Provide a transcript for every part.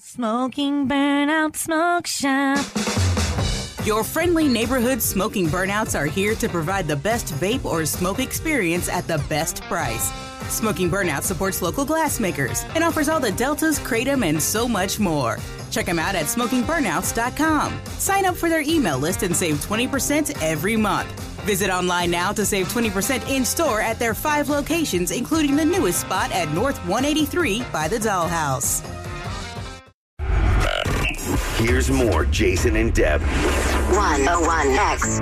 Smoking Burnout Smoke Shop. Your friendly neighborhood smoking burnouts are here to provide the best vape or smoke experience at the best price. Smoking Burnout supports local glassmakers and offers all the Deltas, Kratom, and so much more. Check them out at smokingburnouts.com. Sign up for their email list and save 20% every month. Visit online now to save 20% in-store at their 5 locations, including the newest spot at North 183 by the Dollhouse. Here's more Jason and Deb. 101X.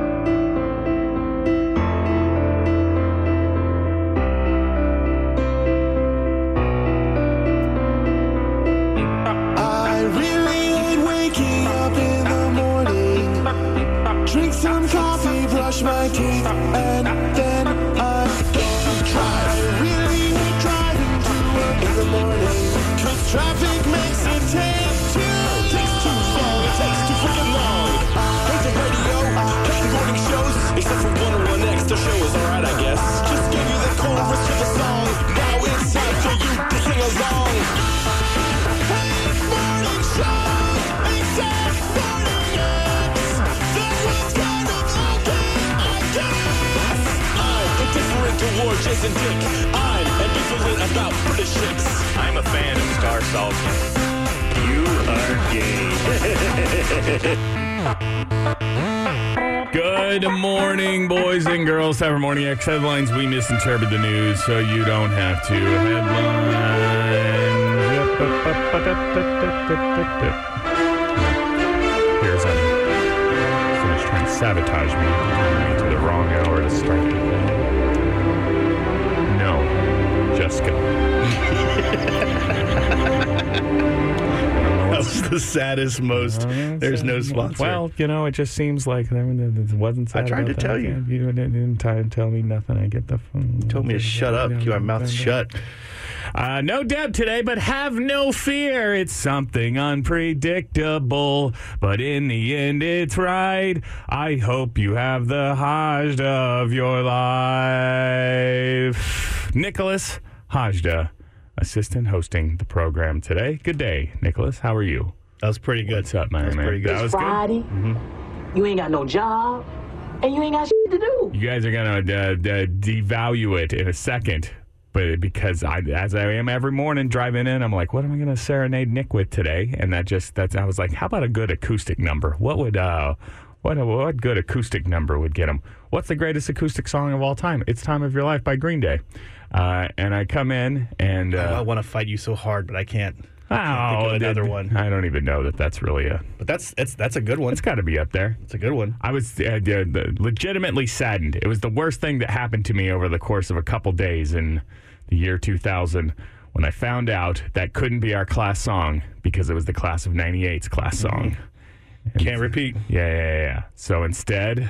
I really hate waking up in the morning. Drink some coffee, brush my teeth, and then I go drive. I really hate driving to work in the morning, 'cause traffic makes it take too long. It takes too long, it takes too freaking long. Hate the radio, hate the morning shows, except for 101X, the show is alright, I guess. Just give you the chorus to the song, now it's time for you to sing along. Morning show, except 101X, that one's kind of okay, I guess. I'm indifferent toward Jason Dick, I'm ambivalent about British chicks. I'm a fan of Star Salty. You are gay. Good morning, boys and girls. Time for Morning X headlines. We misinterpret the news so you don't have to. Headlines. Here's someone's trying to sabotage me to the wrong hour to start. No, just go. That was the saddest, most. There's no sponsor. Well, it just seems like it wasn't sad. I tried to about tell that. you. You didn't tell me nothing. I get the phone. You told me to shut up, keep my mouth shut. No Deb today, but have no fear. It's something unpredictable, but in the end, it's right. I hope you have the Hajda of your life. Nicholas Hajda, assistant hosting the program today. Good day, Nicholas. How are you? That was pretty good. What's up, man? That was pretty good. That was Friday. good. Mm-hmm. You ain't got no job, and you ain't got shit to do. You guys are going to devalue it in a second. But because as I am every morning driving in, I'm like, what am I going to serenade Nick with today? And I was like, how about a good acoustic number? What good acoustic number would get him? What's the greatest acoustic song of all time? It's Time of Your Life by Green Day. And I come in and I want to fight you so hard, but I can't. Oh, think of another one. I don't even know that's really But that's a good one. It's got to be up there. It's a good one. I was legitimately saddened. It was the worst thing that happened to me over the course of a couple days in the year 2000 when I found out that couldn't be our class song because it was the class of 98's class song. And Can't repeat. Yeah. So instead,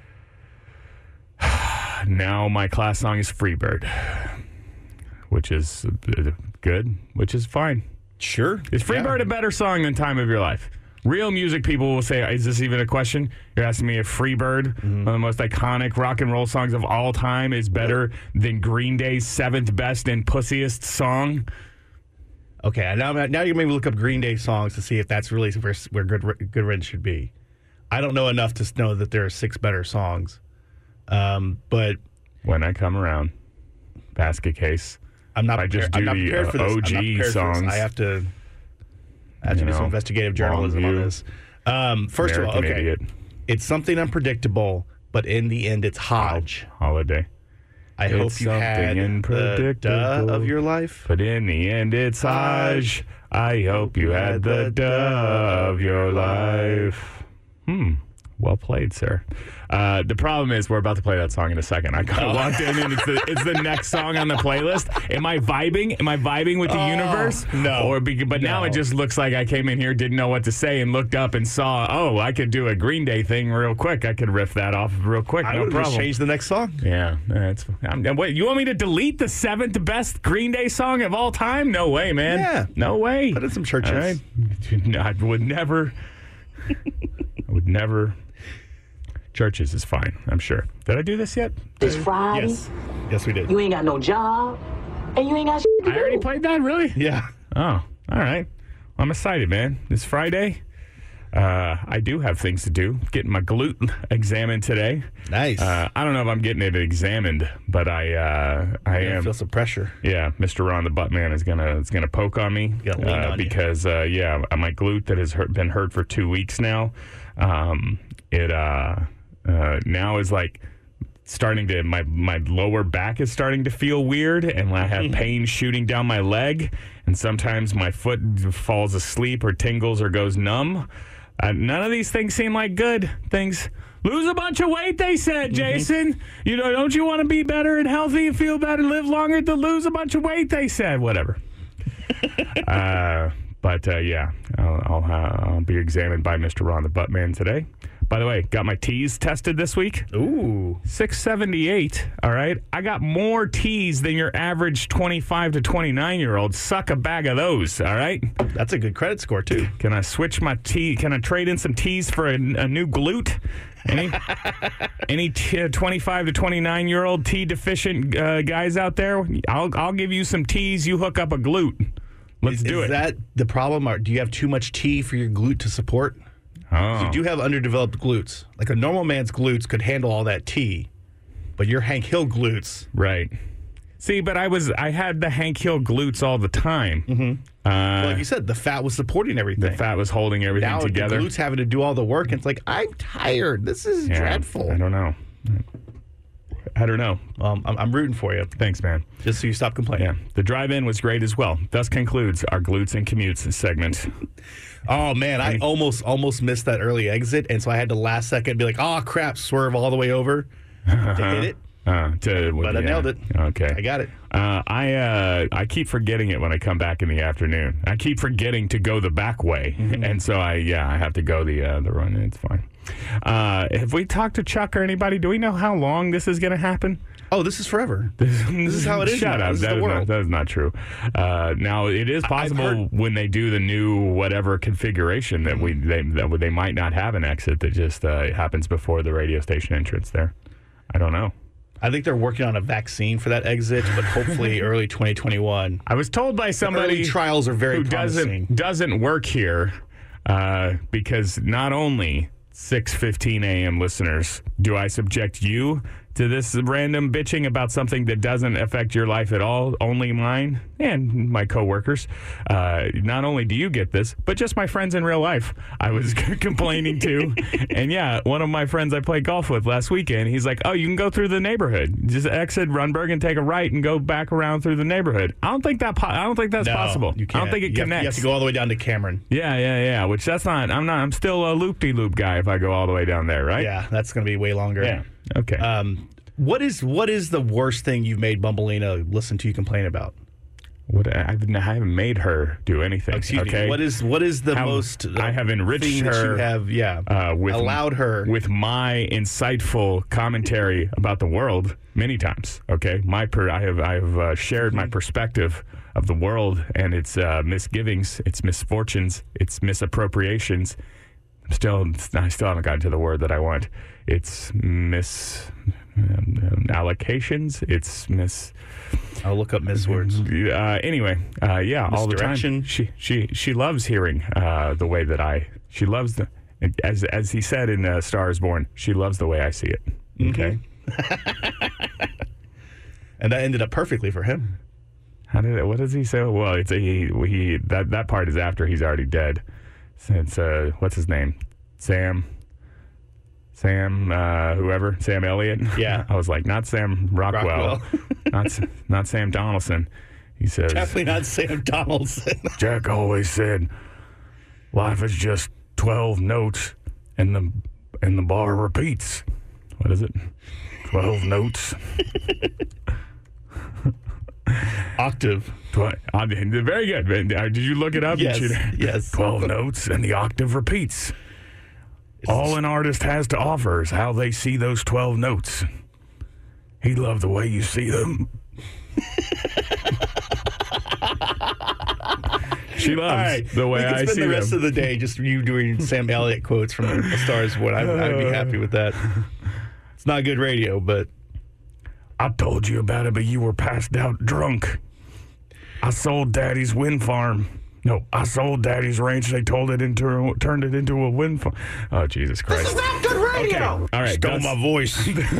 now my class song is Freebird, which is good, which is fine. Sure. Is Freebird a better song than Time of Your Life? Real music people will say, is this even a question? You're asking me if Freebird, one of the most iconic rock and roll songs of all time, is better than Green Day's 7th best and pussiest song? Okay, now you're maybe look up Green Day songs to see if that's really where Good Riddance should be. I don't know enough to know that there are 6 better songs. But when I come around, basket case. I'm not prepared for this. OG songs. I have to do some investigative journalism on this. First of all, okay, Idiot. It's something unpredictable, but in the end, it's Hodge. Holiday. I hope you had the duh of your life. But in the end, it's Hodge. I hope you had the duh of your life. Well played, sir. The problem is we're about to play that song in a second. I kind of walked in and it's the next song on the playlist. Am I vibing? Am I vibing with the universe? No. But now it just looks like I came in here, didn't know what to say, and looked up and saw, I could do a Green Day thing real quick. I could riff that off real quick. I No would problem. just change the next song. Yeah. Wait, you want me to delete the 7th best Green Day song of all time? No way, man. Yeah. No way. Put in some churches. All right. I would never. Churches is fine, I'm sure. Did I do this yet? It's Friday. Yes, we did. You ain't got no job, and you ain't got shit to do. I already played that, really? Yeah. Oh, all right. I'm excited, man. It's Friday. I do have things to do. Getting my glute examined today. Nice. I don't know if I'm getting it examined, but I am. Feel some pressure. Yeah, Mr. Ron the Buttman is gonna poke on me Gotta lean on you. because my glute that has been hurt for 2 weeks now. It now is like starting to my lower back is starting to feel weird, and I have pain shooting down my leg, and sometimes my foot falls asleep or tingles or goes numb. None of these things seem like good things. Lose a bunch of weight, they said, Jason. Don't you want to be better and healthy and feel better, live longer? To lose a bunch of weight, they said. Whatever. I'll be examined by Mr. Ron the Buttman today. By the way, got my T's tested this week. Ooh. 678, all right? I got more T's than your average 25 to 29-year-old. Suck a bag of those, all right? That's a good credit score, too. Can I switch my T? Can I trade in some T's for a new glute? Any 25 to 29-year-old T-deficient guys out there? I'll give you some T's. You hook up a glute. Let's do it. Is that the problem? Or do you have too much T for your glute to support? Oh. You do have underdeveloped glutes. Like a normal man's glutes could handle all that T, but your Hank Hill glutes. Right. See, but I had the Hank Hill glutes all the time. Well, like you said, the fat was supporting everything. The fat was holding everything now together. The glutes having to do all the work, and it's like, I'm tired. This is dreadful. I don't know. I'm rooting for you. Thanks, man. Just so you stop complaining. Yeah. The drive-in was great as well. Thus concludes our Glutes and Commutes segment. Oh, man, I almost missed that early exit, and so I had to last second be like, oh, crap, swerve all the way over to hit it. But I nailed it. Okay. I got it. I keep forgetting it when I come back in the afternoon. I keep forgetting to go the back way, and so I have to go the run. It's fine. Have we talked to Chuck or anybody? Do we know how long this is going to happen? Oh, this is forever. This is how it is. Shut up. This is the world. That is not true. Now, it is possible when they do the new whatever configuration that they might not have an exit that just happens before the radio station entrance there. I don't know. I think they're working on a vaccine for that exit, but hopefully early 2021. I was told by somebody early trials are very who promising. doesn't work here because not only 6:15 a.m. listeners do I subject you to this random bitching about something that doesn't affect your life at all, only mine and my coworkers. Not only do you get this, but just my friends in real life I was complaining to. And yeah, one of my friends I played golf with last weekend, he's like, oh, you can go through the neighborhood. Just exit Runberg and take a right and go back around through the neighborhood. I don't think that's possible. You can't. I don't think it connects. You have to go all the way down to Cameron. Yeah. Which that's not. I'm still a loop-de-loop guy if I go all the way down there, right? Yeah, that's going to be way longer. Yeah. Okay. What is the worst thing you've made Bumbleina listen to you complain about? I haven't made her do anything. Excuse okay? me. What is the most? I have enriched thing that her. You have allowed her with my insightful commentary about the world many times. Okay, I have shared my perspective of the world and its misgivings, its misfortunes, its misappropriations. I still haven't gotten to the word that I want. It's allocations. It's I'll look up words. Anyway, all the time. She loves hearing the way that she loves the as he said in Star is Born. She loves the way I see it. Okay, and that ended up perfectly for him. What does he say? Well, it's that part is after he's already dead. It's what's his name? Sam, whoever, Sam Elliott. Yeah. I was like, not Sam Rockwell. not Sam Donaldson. He says, definitely not Sam Donaldson. Jack always said, life is just 12 notes and the bar repeats. What is it? 12 notes. Octave. Very good. Did you look it up? Yes. 12 notes and the octave repeats. All an artist has to offer is how they see those 12 notes. He loved the way you see them. She loves the way I see them. We can spend the rest of the day just you doing Sam Elliott quotes from A Star Is Born. I'd be happy with that. It's not good radio, but... I told you about it, but you were passed out drunk. I sold Daddy's wind farm. No, I sold Daddy's ranch. They turned it into a windfall. Oh, Jesus Christ! This is not good radio. Okay. All right, Stole my voice.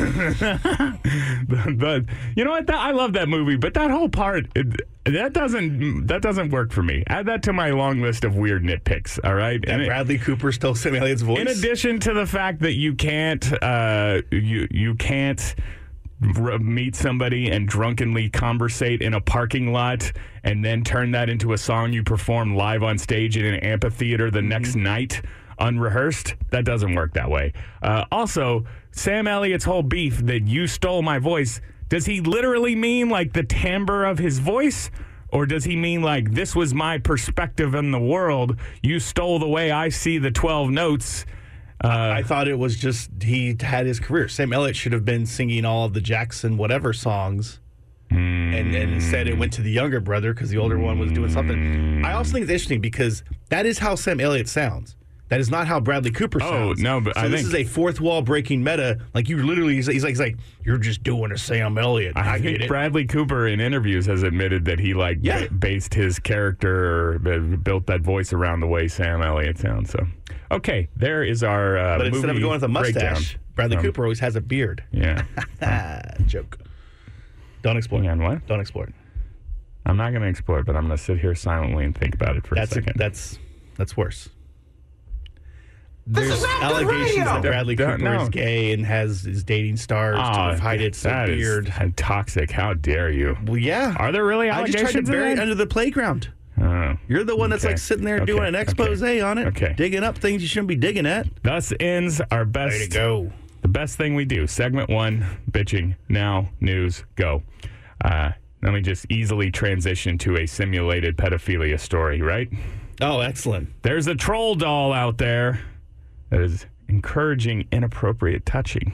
But you know what? I love that movie, but that whole part that doesn't work for me. Add that to my long list of weird nitpicks. All right, And Bradley Cooper stole Sam Elliott's voice. in addition to the fact that you can't you can't meet somebody and drunkenly conversate in a parking lot and then turn that into a song you perform live on stage in an amphitheater the next night unrehearsed, that doesn't work that way. Also, Sam Elliott's whole beef that you stole my voice, does he literally mean like the timbre of his voice? Or does he mean like this was my perspective in the world, you stole the way I see the 12 notes? I thought it was just he had his career. Sam Elliott should have been singing all of the Jackson whatever songs, and instead it went to the younger brother because the older one was doing something. I also think it's interesting because that is how Sam Elliott sounds. That is not how Bradley Cooper sounds. Oh, no, but so I this think is a fourth wall breaking meta. Like you literally, he's like, you're just doing a Sam Elliott. I get think it. Bradley Cooper in interviews has admitted that he based his character or built that voice around the way Sam Elliott sounds. So, okay, there is our But instead of movie going with a mustache, breakdown. Bradley Cooper always has a beard. Yeah. Joke. Don't explore. Hang on, what? Don't explore it. I'm not going to explore it, but I'm going to sit here silently and think about it for a second. That's worse. This There's is not good allegations radio. that Bradley Cooper is gay and is dating stars to hide its that beard. is toxic. How dare you? Well, yeah. Are there really I just allegations tried to bury of it that? under the playground. Oh. You're the one that's Okay. like sitting there Okay. doing an expose on it, Okay. digging up things you shouldn't be digging at. Thus ends our best. Way to go. The best thing we do. Segment 1, bitching. Now, news, go. Let me just easily transition to a simulated pedophilia story, right? Oh, excellent. There's a troll doll out there that is encouraging inappropriate touching.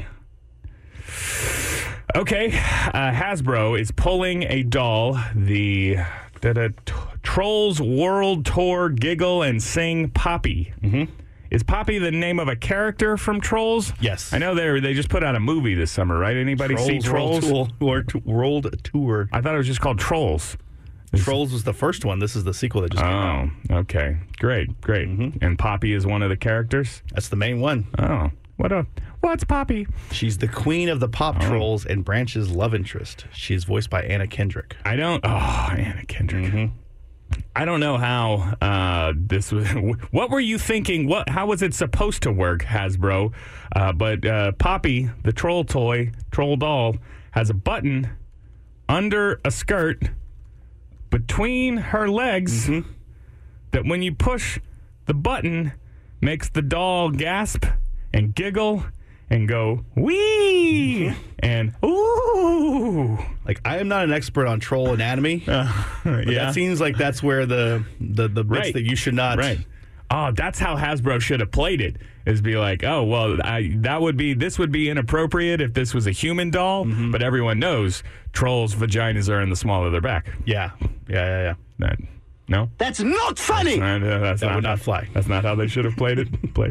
Okay, Hasbro is pulling a doll, the Trolls World Tour Giggle and Sing Poppy. Mm-hmm. Is Poppy the name of a character from Trolls? Yes. I know they just put out a movie this summer, right? Anybody see Trolls? World Tour. I thought it was just called Trolls. Trolls was the first one. This is the sequel that just came out. Oh, okay. Great. And Poppy is one of the characters? That's the main one. Oh, what's Poppy? She's the queen of the pop trolls and Branch's love interest. She's voiced by Anna Kendrick. Anna Kendrick. Mm-hmm. I don't know how this was. What were you thinking? How was it supposed to work, Hasbro? But Poppy, the troll doll, has a button under a skirt between her legs that when you push the button makes the doll gasp and giggle and go wee and ooh. Like, I am not an expert on troll anatomy. But that seems like that's where the bits that you should not. Right. Oh, that's how Hasbro should have played it. Is be like, oh well, this would be inappropriate if this was a human doll. But everyone knows trolls' vaginas are in the small of their back. Yeah. No. That's not funny. That would not fly. That's not how they should have played it.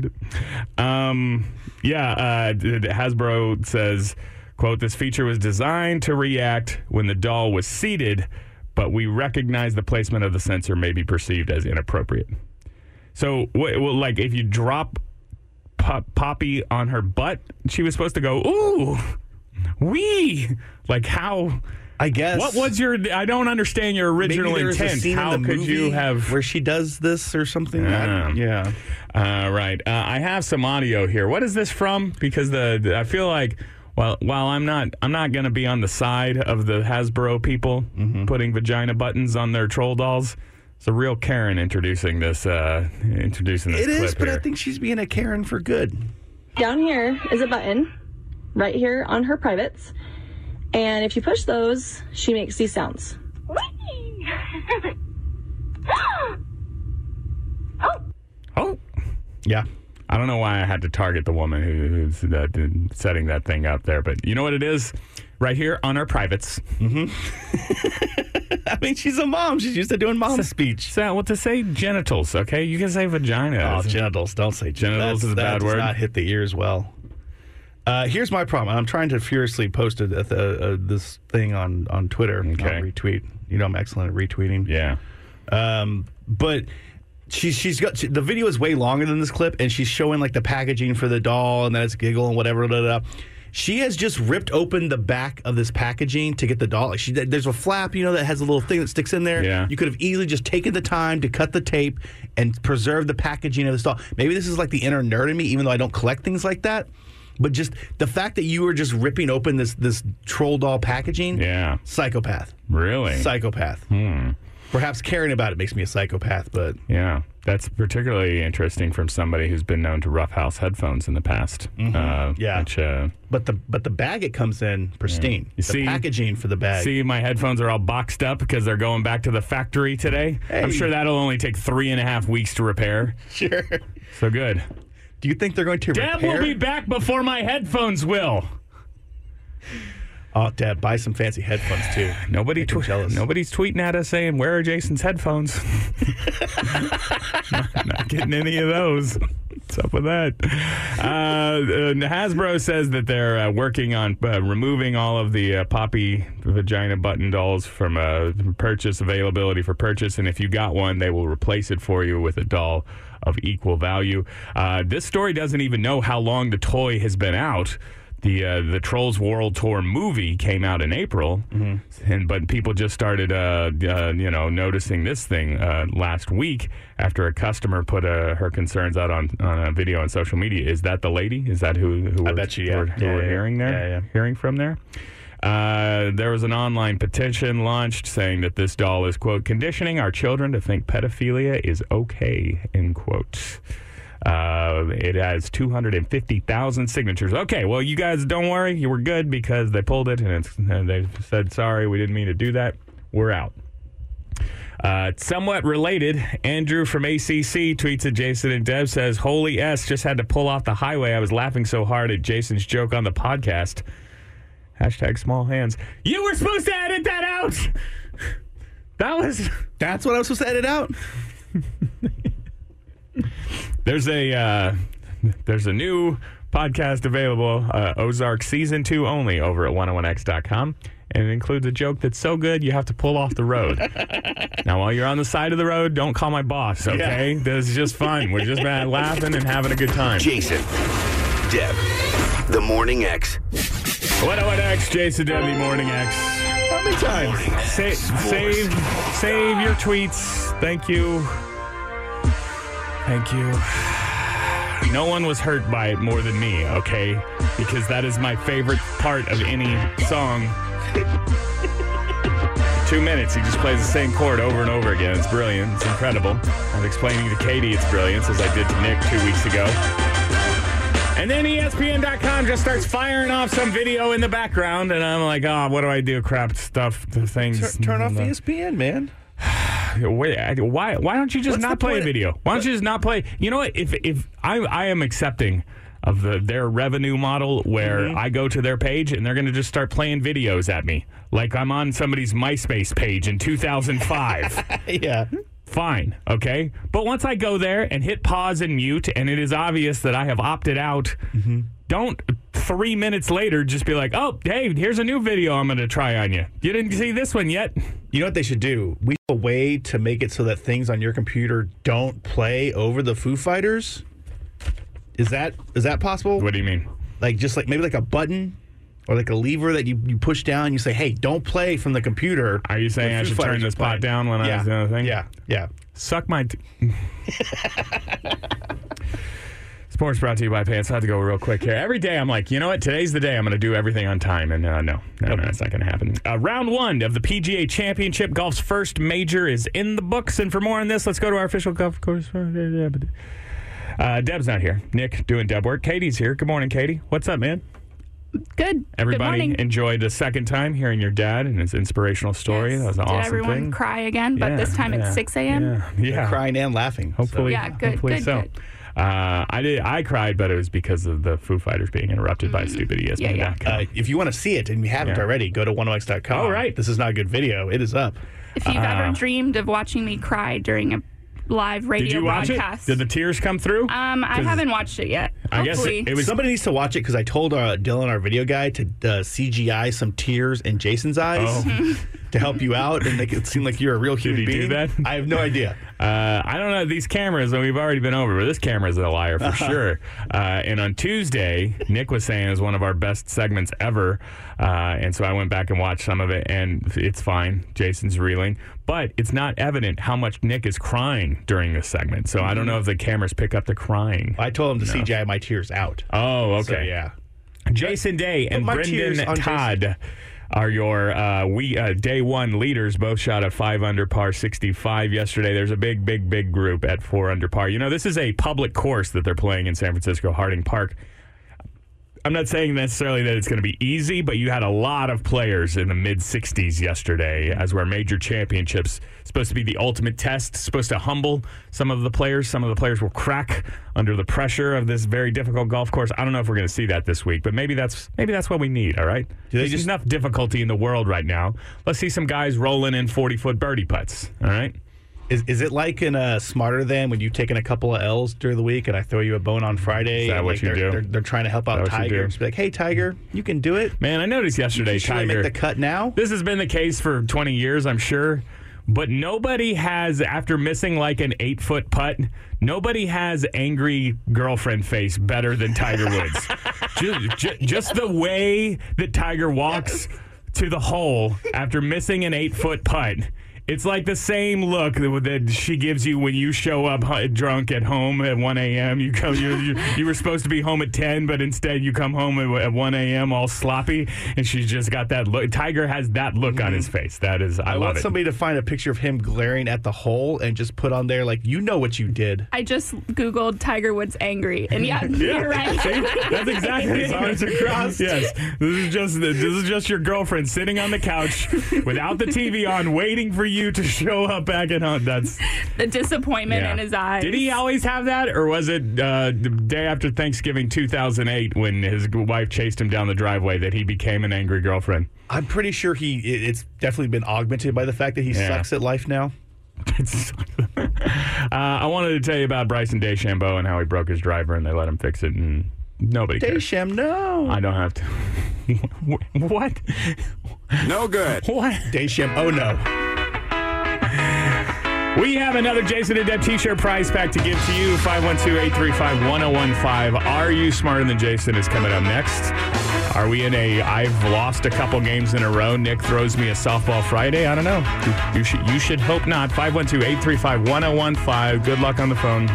Hasbro says, quote, this feature was designed to react when the doll was seated, but we recognize the placement of the sensor may be perceived as inappropriate. So, like, if you drop Poppy on her butt, she was supposed to go, ooh, wee. Like, how... I guess. What was I don't understand your original intent. How could you have... where she does this or something? Yeah. Right. I have some audio here. What is this from? Because I feel like, while I'm not going to be on the side of the Hasbro people putting vagina buttons on their troll dolls. It's a real Karen introducing this. It is, but here. I think she's being a Karen for good. Down here is a button right here on her privates. And if you push those, she makes these sounds. Oh. Yeah. I don't know why I had to target the woman who's setting that thing up there, but you know what it is? Right here on our privates. I mean, she's a mom. She's used to doing mom speech. So, to say genitals, okay? You can say vagina. Oh, genitals. Don't say genitals. Is a bad word. That does not hit the ears well. Here's my problem. I'm trying to furiously post this thing on Twitter. Okay. I'll retweet. You know I'm excellent at retweeting. Yeah. But she's got the video is way longer than this clip, and she's showing like the packaging for the doll, and then it's giggle and whatever. She has just ripped open the back of this packaging to get the doll. There's a flap, that has a little thing that sticks in there. Yeah. You could have easily just taken the time to cut the tape and preserve the packaging of this doll. Maybe this is like the inner nerd in me, even though I don't collect things like that. But just the fact that you were just ripping open this troll doll packaging, psychopath. Really? Psychopath. Perhaps caring about it makes me a psychopath, but... Yeah, that's particularly interesting from somebody who's been known to roughhouse headphones in the past. Which, but the bag it comes in, pristine. You see, packaging for the bag. See, my headphones are all boxed up because they're going back to the factory today. Hey. I'm sure that'll only take 3.5 weeks to repair. Sure. So good. Do you think they're going to Deb repair? will be back before my headphones will. Oh, Dad, buy some fancy headphones, too. Nobody's tweeting at us saying, where are Jason's headphones? not getting any of those. What's up with that? Hasbro says that they're working on removing all of the Poppy vagina button dolls from availability for purchase. And if you got one, they will replace it for you with a doll of equal value. This story doesn't even know how long the toy has been out. The Trolls World Tour movie came out in April, but people just started, noticing this thing last week after a customer put her concerns out on a video on social media. Is that the lady? Is that who I bet you, we're hearing there? Yeah. Hearing from there? There was an online petition launched saying that this doll is, quote, conditioning our children to think pedophilia is okay, end quote. It has 250,000 signatures. Okay, well, you guys don't worry. You were good because they pulled it and they said, sorry, we didn't mean to do that. We're out. Somewhat related, Andrew from ACC tweets at Jason and Deb, says, holy S, just had to pull off the highway. I was laughing so hard at Jason's joke on the podcast. Hashtag small hands. You were supposed to edit that out. That's what I was supposed to edit out? There's a new podcast available, Ozark Season 2 only, over at 101x.com. And it includes a joke that's so good you have to pull off the road. Now, while you're on the side of the road, don't call my boss, okay? This is just fun. We're just laughing and having a good time. Jason, Deb, the Morning X. 101x, Jason, Deb, the Morning X. How many times? Save your tweets. Thank you. Thank you. No one was hurt by it more than me, okay? Because that is my favorite part of any song. 2 minutes, he just plays the same chord over and over again. It's brilliant. It's incredible. I was explaining to Katie its brilliance, as I did to Nick 2 weeks ago. And then ESPN.com just starts firing off some video in the background, and I'm like, oh, what do I do? Crap stuff, the things. Turn off ESPN, man. Wait, why don't you just not play a video? Why don't you just not play? You know what? If I am accepting of their revenue model where I go to their page and they're going to just start playing videos at me like I'm on somebody's MySpace page in 2005. Yeah. Fine, okay? But once I go there and hit pause and mute and it is obvious that I have opted out, don't 3 minutes later just be like, oh, hey, here's a new video I'm going to try on you. You didn't see this one yet? You know what they should do? We have a way to make it so that things on your computer don't play over the Foo Fighters. Is that possible? What do you mean? Like maybe like a button or like a lever that you push down and you say, hey, don't play from the computer. Are you saying I should turn this pot down when I was doing the thing? Yeah. Suck my... Sports brought to you by Pants. I have to go real quick here. Every day I'm like, you know what? Today's the day I'm going to do everything on time. And no, that's not going to happen. Round 1 of the PGA Championship. Golf's first major is in the books. And for more on this, let's go to our official golf course. Deb's not here. Nick doing Deb work. Katie's here. Good morning, Katie. What's up, man? Good. Everybody enjoyed the second time hearing your dad and his inspirational story. Yes. That was an awesome thing. Did everyone cry again? But this time at 6 a.m.? Yeah. Crying and laughing. Hopefully, good. Good. I cried, but it was because of the Foo Fighters being interrupted by stupid ESPN.com. If you want to see it and you haven't already, go to 101x.com. Oh, right. This is not a good video. It is up. If you've ever dreamed of watching me cry during a live radio Did you watch broadcast. it? Did the tears come through? I haven't watched it yet. I guess Hopefully. it was. Somebody needs to watch it because I told Dylan, our video guy, to CGI some tears in Jason's eyes to help you out and make it seem like you're a real human Did he being. do that? I have no idea. I don't know. These cameras, and we've already been over, but this camera's a liar for sure. And on Tuesday, Nick was saying it was one of our best segments ever. And so I went back and watched some of it, and it's fine. Jason's reeling. But it's not evident how much Nick is crying during this segment. So I don't know if the cameras pick up the crying. I told him to CGI my tears out. Oh, okay. So, yeah. Jason Day and my tears Brendan on Todd are your day one leaders. Both shot a 5 under par 65 yesterday. There's a big group at 4 under par. You know, this is a public course that they're playing in San Francisco, Harding Park. I'm not saying necessarily that it's going to be easy, but you had a lot of players in the mid-60s yesterday, as where major championships supposed to be the ultimate test, supposed to humble some of the players. Some of the players will crack under the pressure of this very difficult golf course. I don't know if we're going to see that this week, but maybe that's what we need, all right? There's enough difficulty in the world right now. Let's see some guys rolling in 40-foot birdie putts, all right? Is it like in Smarter Than when you've taken a couple of L's during the week and I throw you a bone on Friday? Is that and what you do? They're trying to help out Tiger. Just be like, hey, Tiger, you can do it. Man, I noticed yesterday, Should I Tiger. make the cut now? This has been the case for 20 years, I'm sure. But nobody has, after missing like an 8-foot putt, nobody has angry girlfriend face better than Tiger Woods. just the way that Tiger walks to the hole after missing an 8-foot putt. It's like the same look that she gives you when you show up drunk at home at 1 a.m. You were supposed to be home at 10, but instead you come home at 1 a.m. all sloppy, and she's just got that look. Tiger has that look on his face. That is, I love want it. somebody to find a picture of him glaring at the hole and just put on there, like, you know what you did. I just Googled Tiger Woods angry, and you're right. See? That's exactly it. Arms across. Yes. This is just your girlfriend sitting on the couch without the TV on, waiting for you to show up back at home. That's the disappointment in his eyes. Did he always have that, or was it the day after Thanksgiving 2008 when his wife chased him down the driveway that he became an angry girlfriend? I'm pretty sure it's definitely been augmented by the fact that he sucks at life now. I wanted to tell you about Bryson DeChambeau and how he broke his driver and they let him fix it, and nobody cares. DeChambeau, no. I don't have to. What? No good. What? DeChambeau, oh no. We have another Jason and Deb t-shirt prize pack to give to you. 512-835-1015. Are You Smarter Than Jason is coming up next. Are we in I've lost a couple games in a row, Nick throws me a softball Friday? I don't know. You should hope not. 512-835-1015. Good luck on the phone.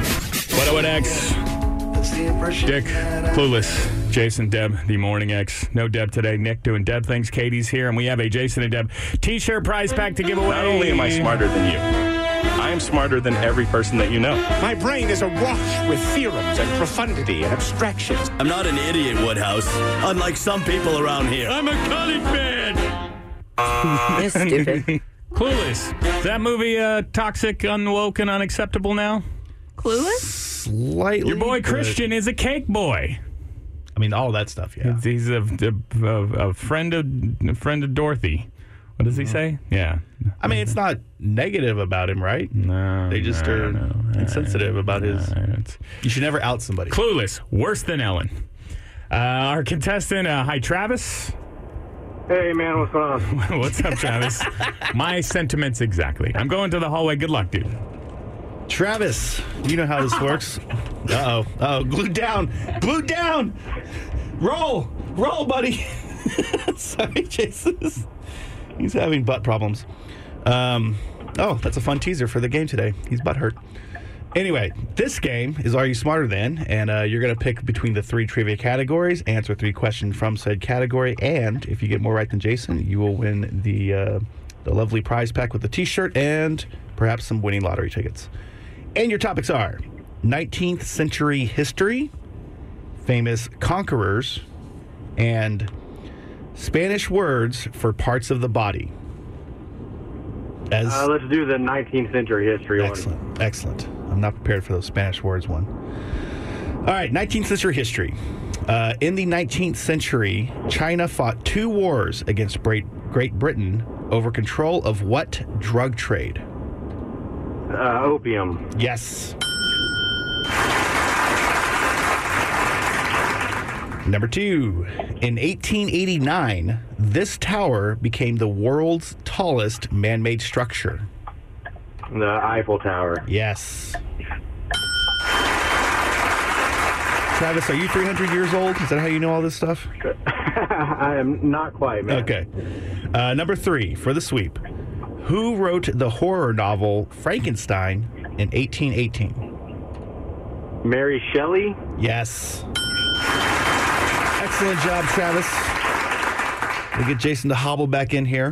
101X. Dick, Clueless. Jason, Deb, the Morning X. No Deb today. Nick doing Deb things. Katie's here, and we have a Jason and Deb t-shirt prize pack to give away. Not only am I smarter than you, I am smarter than every person that you know. My brain is awash with theorems and profundity and abstractions. I'm not an idiot, Woodhouse, unlike some people around here. I'm a college man. You're stupid. Clueless. Is that movie toxic, unwoke, and unacceptable now? Clueless? Slightly. Your boy Christian is a cake boy. I mean, all that stuff, yeah. He's a friend of Dorothy. What does he say? Yeah. I mean, it's not negative about him, right? No. They just are insensitive about his... You should never out somebody. Clueless. Worse than Ellen. Our contestant, hi, Travis. Hey, man, what's going on? What's up, Travis? My sentiments exactly. I'm going to the hallway. Good luck, dude. Travis, you know how this works. Uh-oh. Oh, glued down. Glued down. Roll, buddy. Sorry, Jason. He's having butt problems. That's a fun teaser for the game today. He's butthurt. Anyway, this game is Are You Smarter Than? And you're going to pick between the 3 trivia categories, answer 3 questions from said category, and if you get more right than Jason, you will win the lovely prize pack with the t-shirt and perhaps some winning lottery tickets. And your topics are 19th century history, famous conquerors, and Spanish words for parts of the body. Let's do the 19th century history one. Excellent. I'm not prepared for those Spanish words one. All right, 19th century history. In the 19th century, China fought 2 wars against Great Britain over control of what drug trade? Opium. Yes. Number 2. In 1889, this tower became the world's tallest man-made structure. The Eiffel Tower. Yes. Travis, are you 300 years old? Is that how you know all this stuff? I am not quite, man. Okay. Number 3, for the sweep. Who wrote the horror novel Frankenstein in 1818? Mary Shelley? Yes. Excellent job, Travis. We'll get Jason to hobble back in here.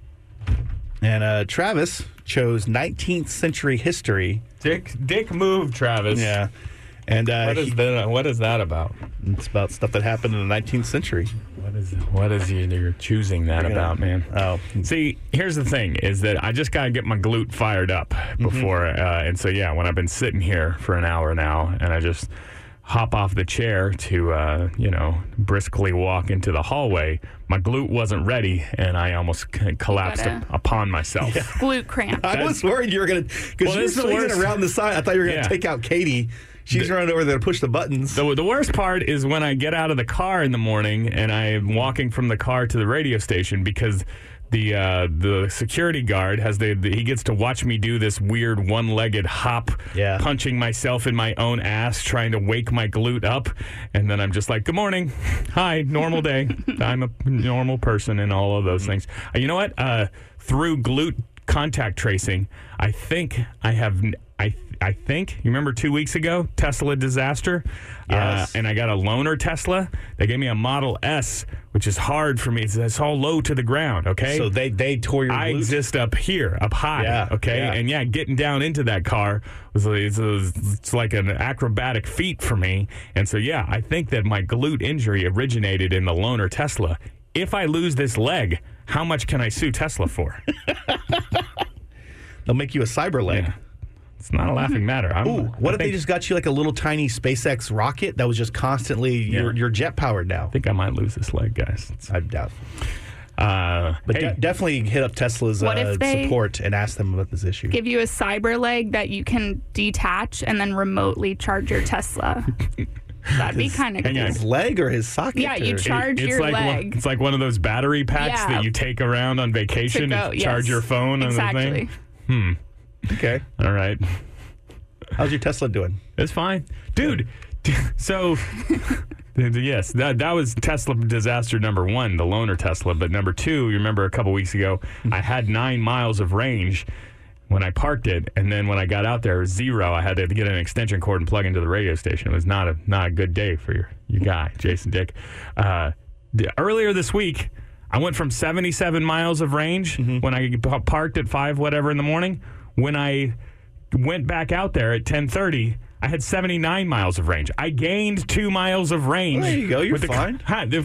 And Travis chose 19th century history. Dick moved, Travis. Yeah. And what is that about? It's about stuff that happened in the 19th century. What is you're choosing that about, man? Oh. See, here's the thing, is that I just got to get my glute fired up before, and so, yeah, when I've been sitting here for an hour now, and I just hop off the chair to, briskly walk into the hallway, my glute wasn't ready, and I almost collapsed upon myself. Yeah. Glute cramp. I was worried you were going to, because you're swinging around the side. I thought you were going to take out Katie. She's running over there to push the buttons. The worst part is when I get out of the car in the morning and I'm walking from the car to the radio station, because the security guard has he gets to watch me do this weird one-legged hop, punching myself in my own ass, trying to wake my glute up, and then I'm just like, good morning, hi, normal day, I'm a normal person, and all of those things. You know what? Through glute contact tracing, I think I have. I think, you remember 2 weeks ago, Tesla disaster? Yes. And I got a loaner Tesla. They gave me a Model S, which is hard for me. It's all low to the ground, okay? So they tore your glute? I exist up here, up high, okay? Yeah. And getting down into that car it's like an acrobatic feat for me. And so, I think that my glute injury originated in the loaner Tesla. If I lose this leg, how much can I sue Tesla for? They'll make you a cyber leg. Yeah. It's not a laughing matter. What if they just got you like a little tiny SpaceX rocket that was just constantly you're jet powered now? I think I might lose this leg, guys. I doubt. But definitely hit up Tesla's support and ask them about this issue. Give you a cyber leg that you can detach and then remotely charge your Tesla. That'd be kind of cool. His leg or his socket? Yeah, you charge your leg. It's like one of those battery packs that you take around on vacation and charge your phone on the thing. Okay. All right. How's your Tesla doing? It's fine. Dude, so, yes, that was Tesla disaster number 1, the loaner Tesla. But number 2, you remember a couple weeks ago, I had 9 miles of range when I parked it. And then when I got out there, it was 0. I had to get an extension cord and plug into the radio station. It was not a good day for your guy, Jason Dick. Earlier this week, I went from 77 miles of range when I parked at 5 whatever in the morning. When I went back out there at 10:30, I had 79 miles of range. I gained 2 miles of range. Well, there you go. You're fine.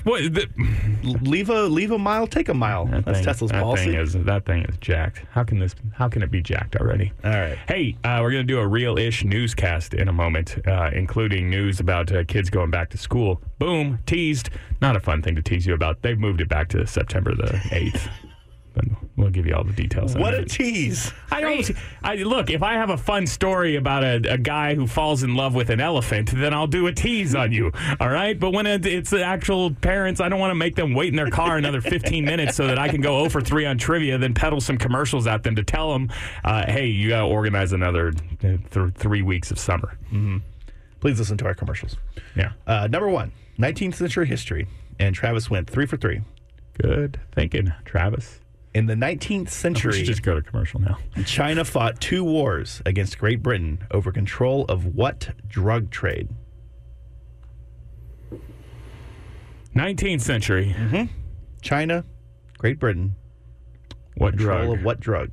Leave a mile, take a mile. That's Tesla's policy. That thing is jacked. How can it be jacked already? All right. Hey, we're going to do a real-ish newscast in a moment, including news about kids going back to school. Boom, teased. Not a fun thing to tease you about. They've moved it back to September the 8th. But we'll give you all the details. What a tease. Look, if I have a fun story about a guy who falls in love with an elephant, then I'll do a tease on you, all right? But when it's the actual parents, I don't want to make them wait in their car another 15 minutes so that I can go 0 for 3 on trivia, then peddle some commercials at them to tell them, hey, you got to organize another 3 weeks of summer. Mm-hmm. Please listen to our commercials. Yeah. Number 1, 19th century history, and Travis went 3 for 3. Good thinking, Travis. In the 19th century, we should just go to commercial now. China fought 2 wars against Great Britain over control of what drug trade? 19th century. Mm-hmm. China, Great Britain. What drug? Control of what drug?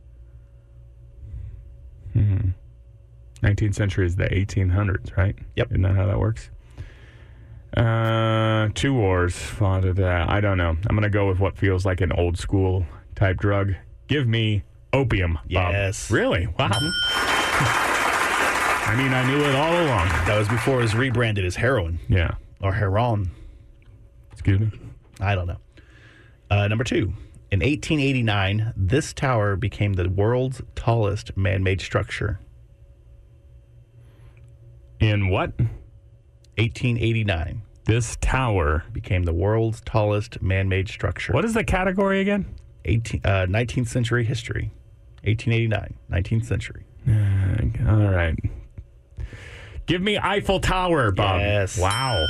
19th century is the 1800s, right? Yep. Isn't that how that works? 2 wars fought at that. I don't know. I'm going to go with what feels like an old school type drug. Give me opium, Bob. Yes. Really? Wow. I mean, I knew it all along. That was before it was rebranded as heroin. Yeah. Or heroin. Excuse me? I don't know. Number 2. In 1889, this tower became the world's tallest man-made structure. In what? 1889. This tower became the world's tallest man-made structure. What is the category again? 19th century history. 1889, 19th century. All right. Give me Eiffel Tower, Bob. Yes. Wow.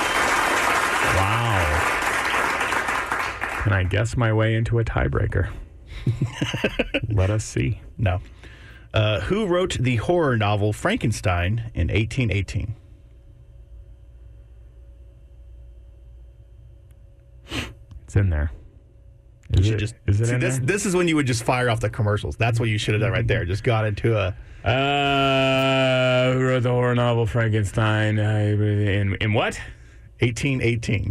Can I guess my way into a tiebreaker? Let us see. No. Who wrote the horror novel Frankenstein in 1818? It's in there. Is it in there? This is when you would just fire off the commercials. That's what you should have done right there. Just got into a... Who wrote the horror novel Frankenstein? In what? 1818.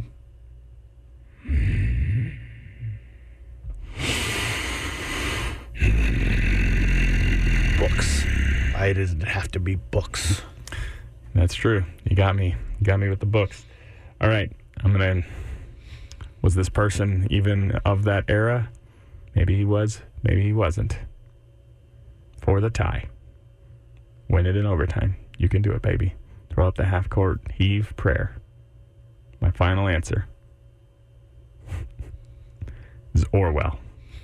Books. Why does it have to be books? That's true. You got me. You got me with the books. All right. Was this person even of that era? Maybe he was. Maybe he wasn't. For the tie. Win it in overtime. You can do it, baby. Throw up the half-court heave prayer. My final answer is Orwell.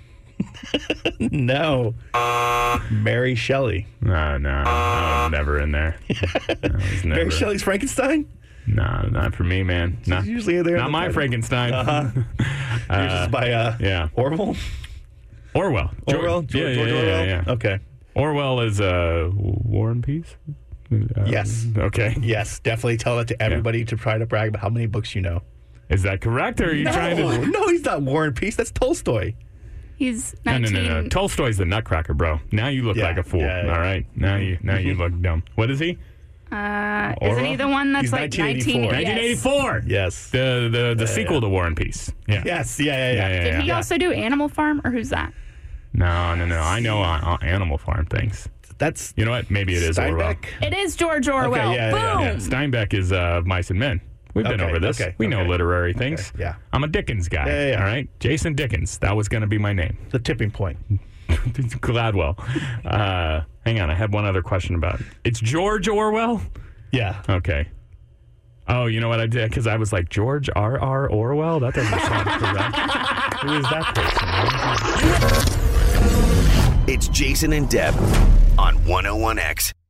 No. Mary Shelley. No, I was never in there. Mary Shelley's Frankenstein? No, not for me, man. She's usually there. Not my Frankenstein. Yours is by Orwell? Orwell. George Orwell? Yeah. Okay. Orwell is War and Peace? Yes. Okay. Yes, definitely tell that to everybody to try to brag about how many books you know. Is that correct, or are you trying to... No, he's not War and Peace. That's Tolstoy. He's 19... No. Tolstoy's the Nutcracker, bro. Now you look like a fool. Yeah. All right? Now you look dumb. What is he? Isn't he the one that's He's like 1984? Yes. The sequel to War and Peace. Yeah. Yes. Yeah. Did he also do Animal Farm, or who's that? No. I know Animal Farm things. That's... You know what? Maybe it is Orwell. It is George Orwell. Okay, Boom! Yeah. Steinbeck is Mice and Men. We've been over this. We know literary things. Yeah. I'm a Dickens guy. Yeah. All right? Jason Dickens. That was going to be my name. The tipping point. Gladwell. Hang on. I had one other question about it. It's George Orwell? Yeah. Okay. Oh, you know what I did? Because I was like, George R.R. Orwell? That doesn't sound correct. Who is that person? It's Jason and Deb on 101X.